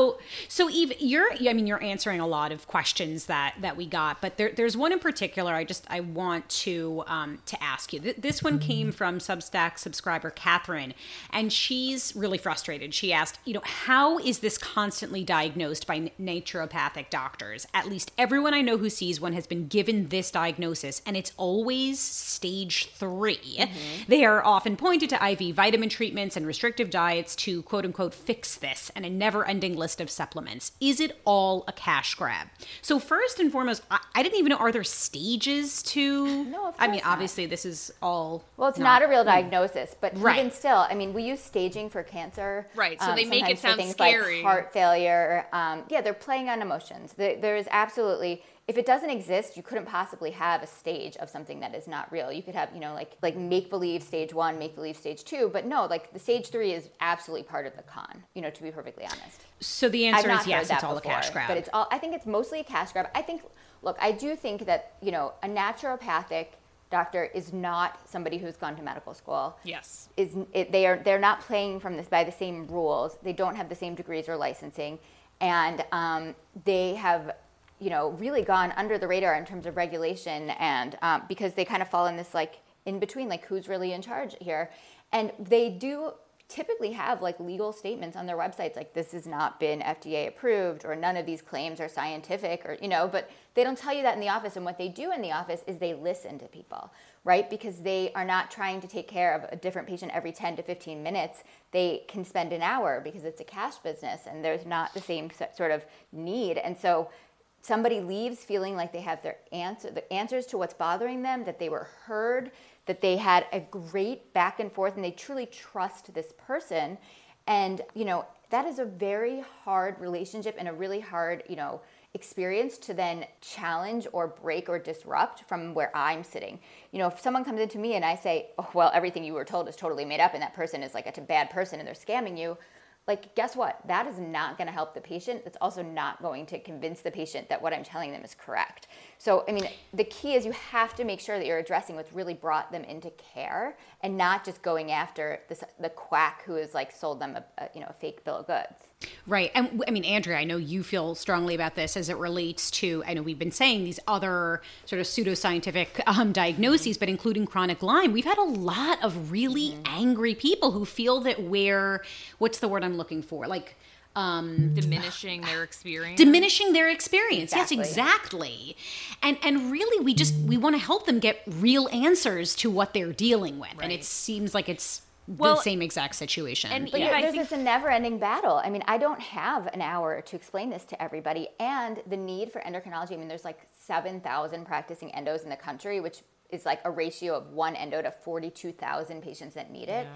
So Eve, you're answering a lot of questions that we got, but there's one in particular I want to ask you. This one came from Substack subscriber Catherine, and she's really frustrated. She asked, you know, how is this constantly diagnosed by naturopathic doctors? At least everyone I know who sees one has been given this diagnosis, and it's always stage 3. They are often pointed to IV vitamin treatments and restrictive diets to quote unquote fix this, and a never-ending list of supplements. Is it all a cash grab? So first and foremost, I didn't even know, are there stages to? No, of I mean, course not. obviously this is all. Well, it's not a real diagnosis, but Right. even still, I mean, we use staging for cancer. Right, so they make it sometimes for sound things scary. like heart failure. Yeah, they're playing on emotions. There is absolutely, if it doesn't exist, you couldn't possibly have a stage of something that is not real. You could have, you know, like make-believe stage 1, make-believe stage 2, but no, like the stage 3 is absolutely part of the con, you know, to be perfectly honest. So the I've answer not is yes, heard that it's all before, a cash grab. but it's all, I think it's mostly a cash grab. I think, look, I do think that, you know, a naturopathic doctor is not somebody who's gone to medical school. Yes. They're not playing by the same rules. They don't have the same degrees or licensing, and they have, you know, really gone under the radar in terms of regulation, and because they kind of fall in this like in between, like who's really in charge here, and they do typically have like legal statements on their websites like this has not been FDA approved or none of these claims are scientific, or, you know, but they don't tell you that in the office. And what they do in the office is they listen to people, right? Because they are not trying to take care of a different patient every 10 to 15 minutes. They can spend an hour because it's a cash business and there's not the same sort of need. And so somebody leaves feeling like they have the answers to what's bothering them, that they were heard, that they had a great back and forth, and they truly trust this person. And, you know, that is a very hard relationship and a really hard, you know, experience to then challenge or break or disrupt from where I'm sitting. You know, if someone comes into me and I say, oh, well, everything you were told is totally made up and that person is like a bad person and they're scamming you, like, guess what? That is not going to help the patient. It's also not going to convince the patient that what I'm telling them is correct. So, I mean, the key is you have to make sure that you're addressing what's really brought them into care and not just going after the quack who has like sold them a fake bill of goods. Right. And I mean, Andrea, I know you feel strongly about this as it relates to, I know we've been saying these other sort of pseudoscientific diagnoses, but including chronic Lyme, we've had a lot of really angry people who feel that what's the word I'm looking for? Like, diminishing their experience. Diminishing their experience. Exactly. Yes, exactly. And really, we want to help them get real answers to what they're dealing with. Right. And it seems like it's Well, the same exact situation. and But yeah, it's a never-ending battle. I mean, I don't have an hour to explain this to everybody. And the need for endocrinology, I mean, there's like 7,000 practicing endos in the country, which is like a ratio of one endo to 42,000 patients that need it.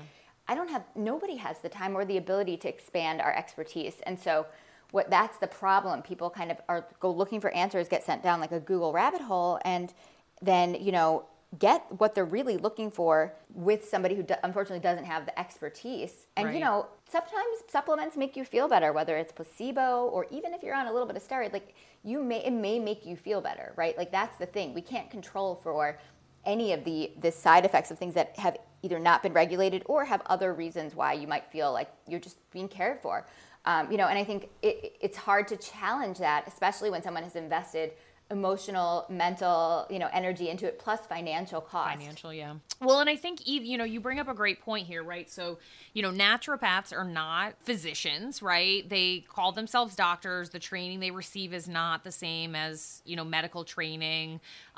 Nobody has the time or the ability to expand our expertise. And so that's the problem. People kind of go looking for answers, get sent down like a Google rabbit hole, and then, you know, get what they're really looking for with somebody who unfortunately doesn't have the expertise. And, Right. you know, sometimes supplements make you feel better, whether it's placebo or even if you're on a little bit of steroid, like it may make you feel better, right? Like that's the thing. We can't control for any of the side effects of things that have either not been regulated or have other reasons why you might feel like you're just being cared for. You know, and I think it's hard to challenge that, especially when someone has invested emotional, mental, you know, energy into it, plus financial cost. Financial, yeah. Well, and I think, Eve, you know, you bring up a great point here, right? So, you know, naturopaths are not physicians, right? They call themselves doctors. The training they receive is not the same as, you know, medical training.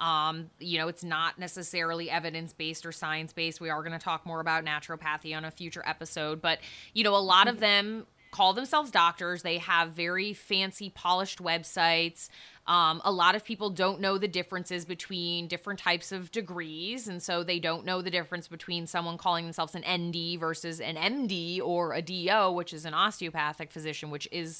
You know, it's not necessarily evidence-based or science-based. We are going to talk more about naturopathy on a future episode. But, you know, a lot of them call themselves doctors. They have very fancy, polished websites. A lot of people don't know the differences between different types of degrees, and so they don't know the difference between someone calling themselves an ND versus an MD or a DO, which is an osteopathic physician, which is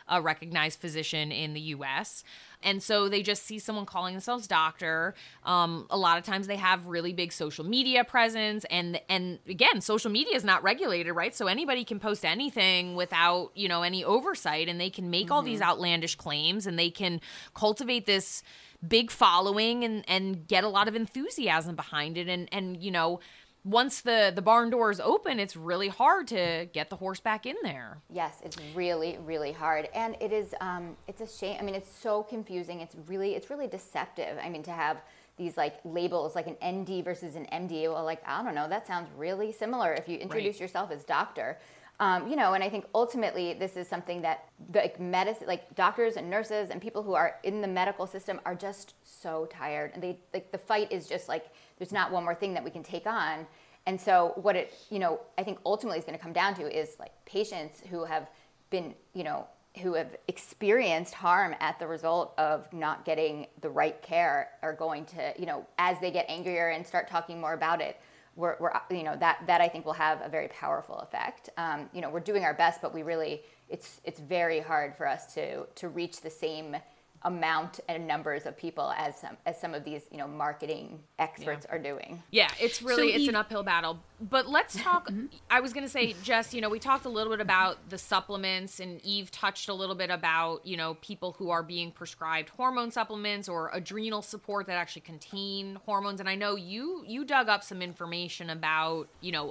a recognized physician in the US. And so they just see someone calling themselves doctor. A lot of times they have really big social media presence. And again, social media is not regulated, right? So anybody can post anything without, any oversight, and they can make all these outlandish claims, and they can cultivate this big following and get a lot of enthusiasm behind it. And once the barn doors open, it's really hard to get the horse back in there. Yes, it's really, really hard. And it is, it's a shame. I mean, it's so confusing. It's really deceptive. I mean, to have these like labels, like an ND versus an MD, well, like, I don't know, that sounds really similar if you introduce yourself as doctor. And I think ultimately this is something that medicine, like doctors and nurses and people who are in the medical system are just so tired. And the fight is just like, there's not one more thing that we can take on. And so what I think ultimately is going to come down to is like patients who have been, who have experienced harm at the result of not getting the right care are going to, as they get angrier and start talking more about it, we're that I think will have a very powerful effect. We're doing our best, but we really, it's very hard for us to reach the same amount and numbers of people as some of these marketing experts are doing. Yeah, it's an uphill battle. But let's talk. I was going to say, Jess, we talked a little bit about the supplements, and Eve touched a little bit about people who are being prescribed hormone supplements or adrenal support that actually contain hormones. And I know you dug up some information about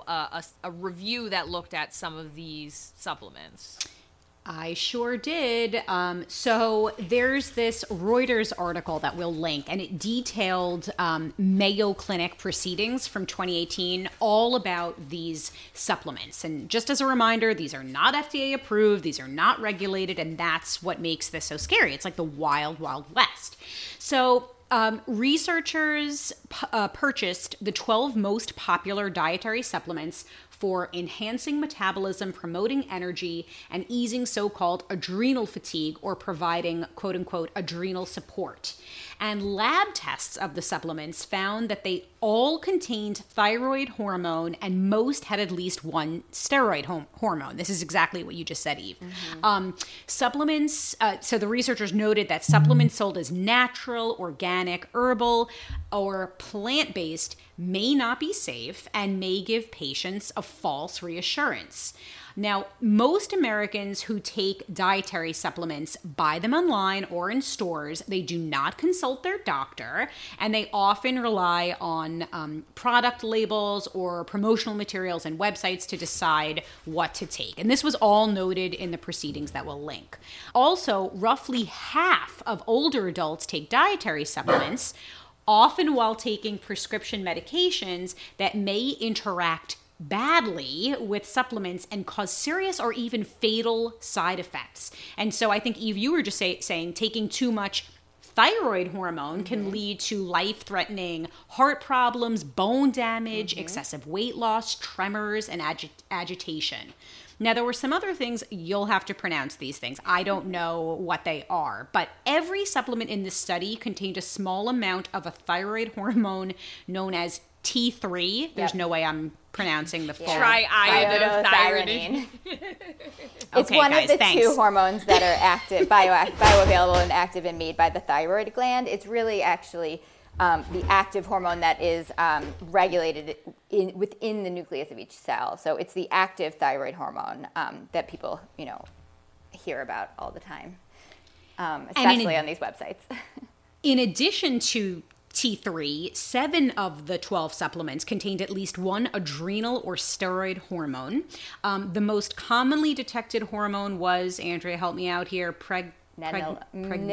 a review that looked at some of these supplements. I sure did. So there's this Reuters article that we'll link, and it detailed Mayo Clinic proceedings from 2018 all about these supplements. And just as a reminder, these are not FDA approved, these are not regulated, and that's what makes this so scary. It's like the wild, wild west. So researchers purchased the 12 most popular dietary supplements for enhancing metabolism, promoting energy, and easing so-called adrenal fatigue, or providing quote-unquote adrenal support. And lab tests of the supplements found that they all contained thyroid hormone, and most had at least one steroid hormone. This is exactly what you just said, Eve. Supplements, so the researchers noted that supplements sold as natural, organic, herbal, or plant-based may not be safe and may give patients a false reassurance. Now, most Americans who take dietary supplements buy them online or in stores. They do not consult their doctor, and they often rely on product labels or promotional materials and websites to decide what to take. And this was all noted in the proceedings that we'll link. Also, roughly half of older adults take dietary supplements, often while taking prescription medications that may interact badly with supplements and cause serious or even fatal side effects. And so I think, Eve, you were just saying taking too much thyroid hormone can lead to life-threatening heart problems, bone damage, excessive weight loss, tremors, and agitation. Now, there were some other things. You'll have to pronounce these things. I don't know what they are, but every supplement in this study contained a small amount of a thyroid hormone known as T3. There's no way I'm pronouncing the full. Triiodothyronine. It's Okay, one guys, of the thanks. two hormones that are active, bioavailable and active and made by the thyroid gland. It's really actually the active hormone that is regulated within the nucleus of each cell. So it's the active thyroid hormone that people, hear about all the time, especially on these websites. In addition to T3, 7 of the 12 supplements contained at least one adrenal or steroid hormone. The most commonly detected hormone was, Andrea, help me out here, Pregnenolone.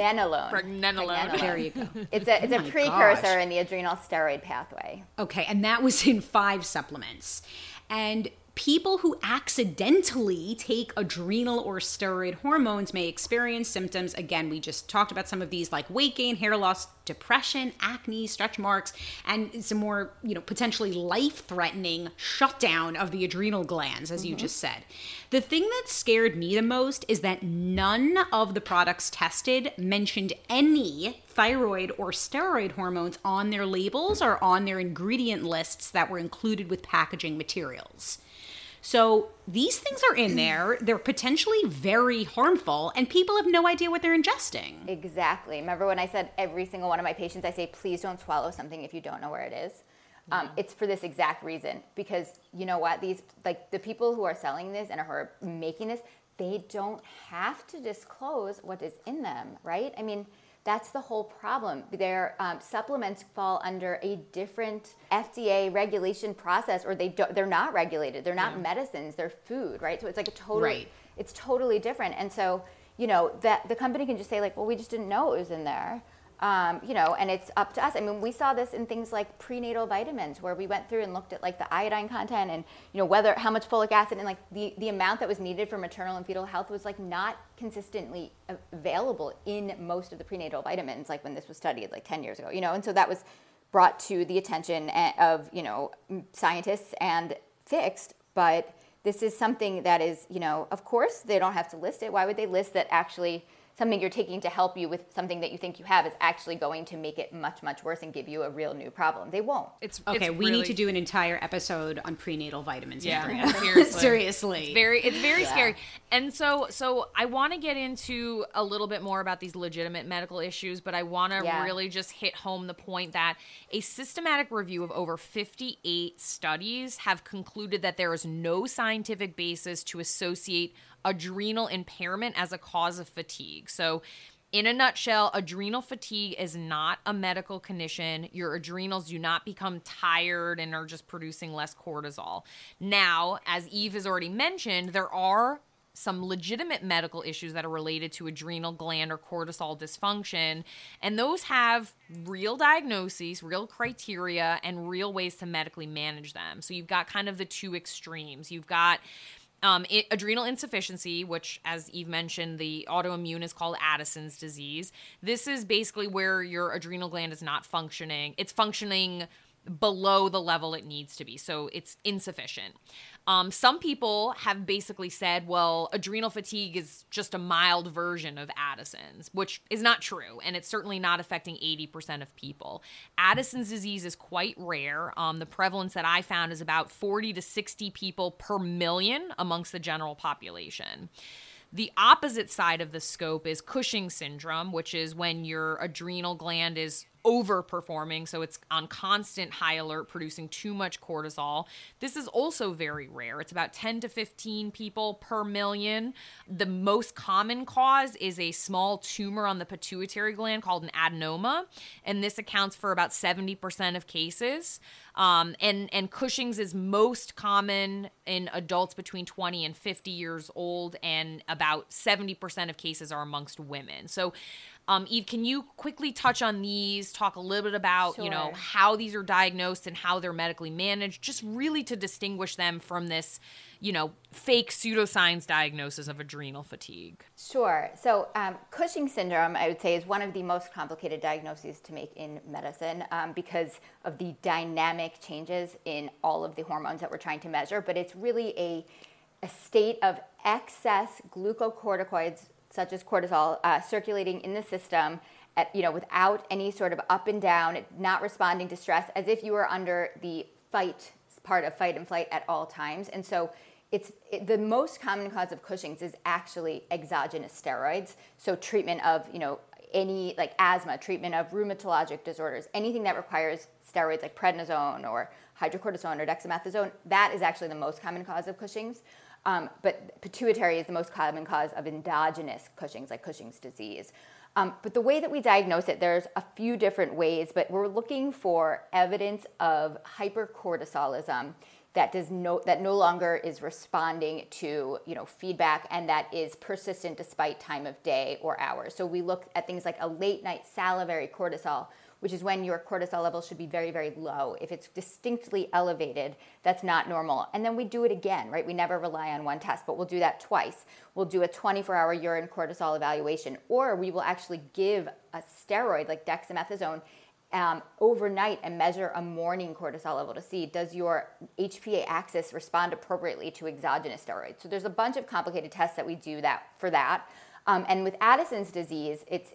Pregnenolone. There you go. It's a precursor in the adrenal steroid pathway. Okay, and that was in 5 supplements. And people who accidentally take adrenal or steroid hormones may experience symptoms. Again, we just talked about some of these, like weight gain, hair loss, depression, acne, stretch marks, and some more, potentially life-threatening shutdown of the adrenal glands, as you just said. The thing that scared me the most is that none of the products tested mentioned any thyroid or steroid hormones on their labels or on their ingredient lists that were included with packaging materials. So these things are in there. They're potentially very harmful, and people have no idea what they're ingesting. Exactly. Remember when I said every single one of my patients, I say, please don't swallow something if you don't know where it is. It's for this exact reason, because you know what? These, like the people who are selling this and who are making this, they don't have to disclose what is in them, right? I mean, that's the whole problem. Their supplements fall under a different FDA regulation process, or they're not regulated. They're not medicines. They're food, right? So it's like it's totally different. And so, you know, that the company can just say like, well, we just didn't know it was in there. You know, and it's up to us. I mean, we saw this in things like prenatal vitamins, where we went through and looked at like the iodine content and, you know, how much folic acid and like the amount that was needed for maternal and fetal health was like not consistently available in most of the prenatal vitamins, like when this was studied like 10 years ago, you know, and so that was brought to the attention of, you know, scientists and fixed. But this is something that is, you know, of course they don't have to list it. Why would they list that actually something you're taking to help you with something that you think you have is actually going to make it much, much worse and give you a real new problem? They won't. We need to do an entire episode on prenatal vitamins. Yeah, seriously. It's very scary. And so I want to get into a little bit more about these legitimate medical issues, but I want to really just hit home the point that a systematic review of over 58 studies have concluded that there is no scientific basis to associate adrenal impairment as a cause of fatigue. So in a nutshell, adrenal fatigue is not a medical condition. Your adrenals do not become tired and are just producing less cortisol. Now, as Eve has already mentioned, there are some legitimate medical issues that are related to adrenal gland or cortisol dysfunction, and those have real diagnoses, real criteria, and real ways to medically manage them. So you've got kind of the two extremes. You've got adrenal insufficiency, which, as Eve mentioned, the autoimmune is called Addison's disease. This is basically where your adrenal gland is not functioning. It's functioning below the level it needs to be, so it's insufficient. Some people have basically said, well, adrenal fatigue is just a mild version of Addison's, which is not true, and it's certainly not affecting 80% of people. Addison's disease is quite rare. The prevalence that I found is about 40 to 60 people per million amongst the general population. The opposite side of the scope is Cushing's syndrome, which is when your adrenal gland is overperforming, so it's on constant high alert, producing too much cortisol. This is also very rare. It's about 10 to 15 people per million. The most common cause is a small tumor on the pituitary gland called an adenoma, and this accounts for about 70% of cases. And Cushing's is most common in adults between 20 and 50 years old, and about 70% of cases are amongst women. So Eve, can you quickly touch on these, talk a little bit about, you know, how these are diagnosed and how they're medically managed, just really to distinguish them from this, you know, fake pseudoscience diagnosis of adrenal fatigue? Sure. So Cushing's syndrome, I would say, is one of the most complicated diagnoses to make in medicine because of the dynamic changes in all of the hormones that we're trying to measure. But it's really a state of excess glucocorticoids, such as cortisol, circulating in the system, without any sort of up and down, not responding to stress, as if you were under the part of fight and flight at all times. And so the most common cause of Cushing's is actually exogenous steroids. So treatment of, any like asthma, treatment of rheumatologic disorders, anything that requires steroids like prednisone or hydrocortisone or dexamethasone, that is actually the most common cause of Cushing's. But pituitary is the most common cause of endogenous Cushing's, like Cushing's disease. But the way that we diagnose it, there's a few different ways, but we're looking for evidence of hypercortisolism that no longer is responding to feedback, and that is persistent despite time of day or hours. So we look at things like a late night salivary cortisol, which is when your cortisol level should be very, very low. If it's distinctly elevated, that's not normal. And then we do it again, right? We never rely on one test, but we'll do that twice. We'll do a 24-hour urine cortisol evaluation, or we will actually give a steroid like dexamethasone overnight and measure a morning cortisol level to see, does your HPA axis respond appropriately to exogenous steroids? So there's a bunch of complicated tests that we do for that. And with Addison's disease, it's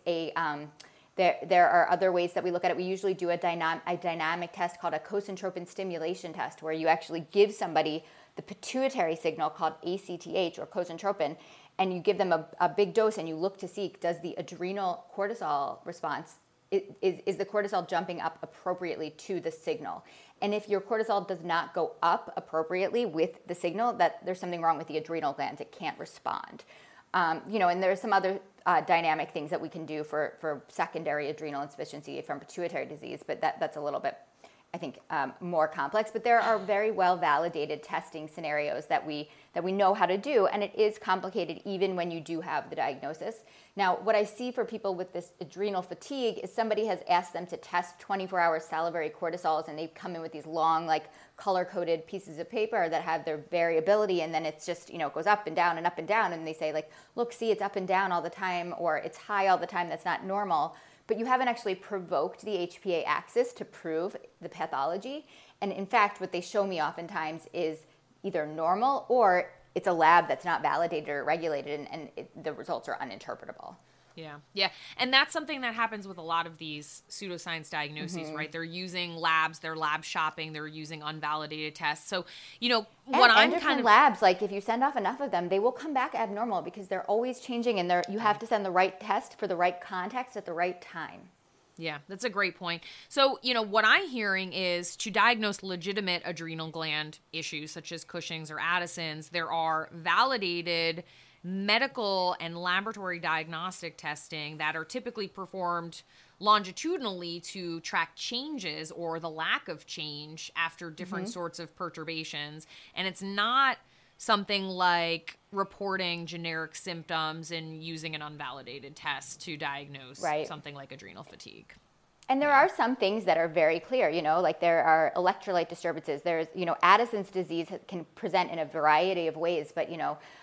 there are other ways that we look at it. We usually do a dynamic test called a cosentropin stimulation test, where you actually give somebody the pituitary signal called ACTH or cosyntropin, and you give them a big dose and you look to see, does the adrenal cortisol response, is the cortisol jumping up appropriately to the signal? And if your cortisol does not go up appropriately with the signal, that there's something wrong with the adrenal glands. It can't respond. And there are some other dynamic things that we can do for secondary adrenal insufficiency from pituitary disease, but that's a little bit, I think, more complex. But there are very well validated testing scenarios that we know how to do, and it is complicated even when you do have the diagnosis. Now, what I see for people with this adrenal fatigue is somebody has asked them to test 24-hour salivary cortisols, and they come in with these long, like, color-coded pieces of paper that have their variability, and then it's just, it goes up and down and up and down, and they say, like, look, see, it's up and down all the time, or it's high all the time, that's not normal. But you haven't actually provoked the HPA axis to prove the pathology. And in fact, what they show me oftentimes is either normal or it's a lab that's not validated or regulated, and the results are uninterpretable. Yeah. And that's something that happens with a lot of these pseudoscience diagnoses, right? They're using labs, they're lab shopping, they're using unvalidated tests. So, what I'm kind of... labs, like if you send off enough of them, they will come back abnormal because they're always changing, and you have to send the right test for the right context at the right time. Yeah, that's a great point. So, what I'm hearing is to diagnose legitimate adrenal gland issues such as Cushing's or Addison's, there are validated medical and laboratory diagnostic testing that are typically performed longitudinally to track changes or the lack of change after different sorts of perturbations. And it's not something like reporting generic symptoms and using an unvalidated test to diagnose something like adrenal fatigue. And there are some things that are very clear, like there are electrolyte disturbances. There's, Addison's disease can present in a variety of ways, but,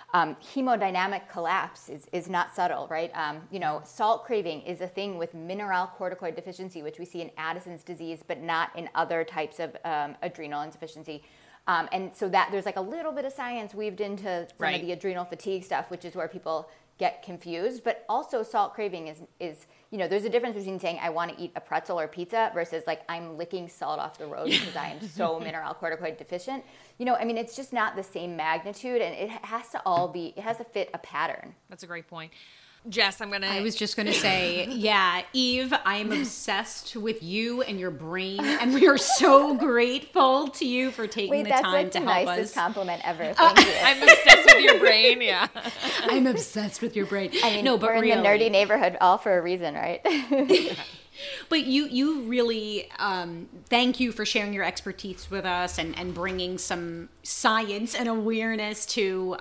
hemodynamic collapse is not subtle, right? Salt craving is a thing with mineralocorticoid deficiency, which we see in Addison's disease, but not in other types of adrenal insufficiency. And so that there's like a little bit of science weaved into some of the adrenal fatigue stuff, which is where people get confused. But also salt craving is there's a difference between saying I want to eat a pretzel or pizza versus like I'm licking salt off the road because I am so mineralocorticoid deficient. It's just not the same magnitude, and it has to fit a pattern. That's a great point. Jess, I was just going to say, yeah, Eve, I am obsessed with you and your brain, and we are so grateful to you for taking the time to help us. That's the nicest compliment ever. Thank you. I'm obsessed with your brain, yeah. I'm obsessed with your brain. But we're in the nerdy neighborhood all for a reason, right? But you really, thank you for sharing your expertise with us and bringing some science and awareness to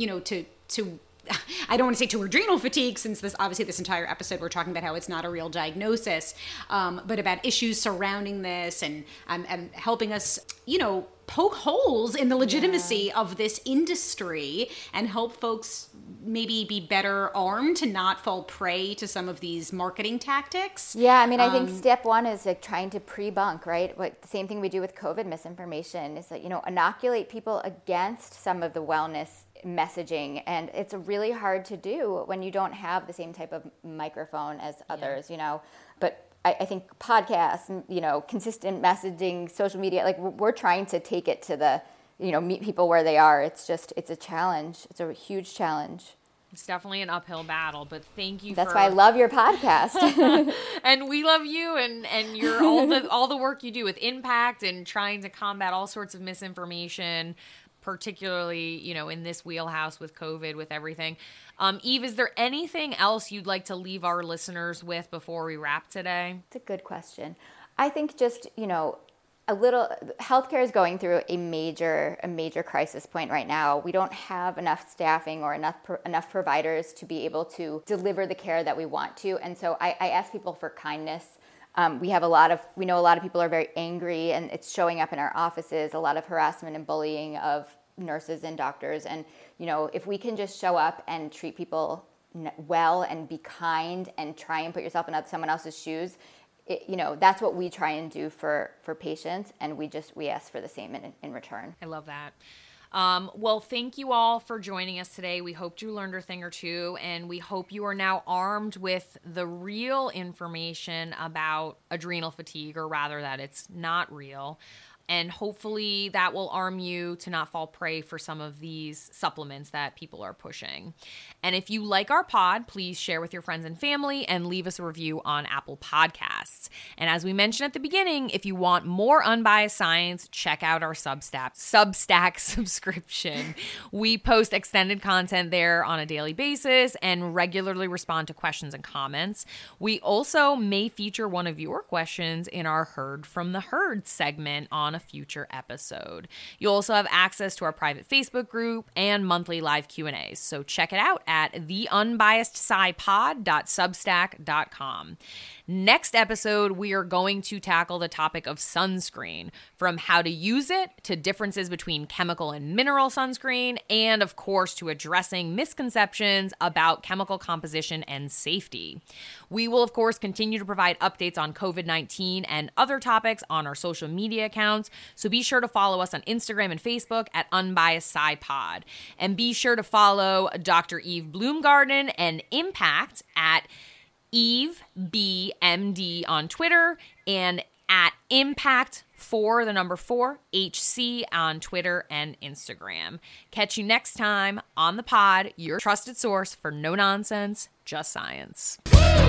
I don't want to say to adrenal fatigue, since this entire episode we're talking about how it's not a real diagnosis, but about issues surrounding this and helping us, poke holes in the legitimacy of this industry and help folks maybe be better armed to not fall prey to some of these marketing tactics. Yeah, I think step one is like trying to pre-bunk, right? The same thing we do with COVID misinformation is that, inoculate people against some of the wellness messaging, and it's really hard to do when you don't have the same type of microphone as others, but I think podcasts, consistent messaging, social media, like we're trying to take it to the, meet people where they are. It's a challenge. It's a huge challenge. It's definitely an uphill battle, but thank you. That's why I love your podcast. And we love you and your all the work you do with Impact and trying to combat all sorts of misinformation, particularly, in this wheelhouse with COVID, with everything. Eve, is there anything else you'd like to leave our listeners with before we wrap today? It's a good question. I think just, healthcare is going through a major crisis point right now. We don't have enough staffing or enough providers to be able to deliver the care that we want to. And so I ask people for kindness. We know a lot of people are very angry, and it's showing up in our offices, a lot of harassment and bullying of nurses and doctors. And, if we can just show up and treat people well and be kind and try and put yourself in someone else's shoes, that's what we try and do for patients. And we ask for the same in return. I love that. Well, thank you all for joining us today. We hope you learned a thing or two, and we hope you are now armed with the real information about adrenal fatigue, or rather that it's not real. And hopefully that will arm you to not fall prey for some of these supplements that people are pushing. And if you like our pod, please share with your friends and family and leave us a review on Apple Podcasts. And as we mentioned at the beginning, if you want more unbiased science, check out our Substack subscription. We post extended content there on a daily basis and regularly respond to questions and comments. We also may feature one of your questions in our Heard from the Herd segment on a future episode. You'll also have access to our private Facebook group and monthly live Q&As. So check it out at theunbiasedscipod.substack.com. Next episode, we are going to tackle the topic of sunscreen, from how to use it to differences between chemical and mineral sunscreen, and of course to addressing misconceptions about chemical composition and safety. We will of course continue to provide updates on COVID-19 and other topics on our social media accounts, so be sure to follow us on Instagram and Facebook at Unbiased SciPod. And be sure to follow Dr. Eve Bloomgarden and Impact at Eve BMD on Twitter and at Impact 4 HC on Twitter and Instagram. Catch you next time on the pod, your trusted source for no nonsense, just science.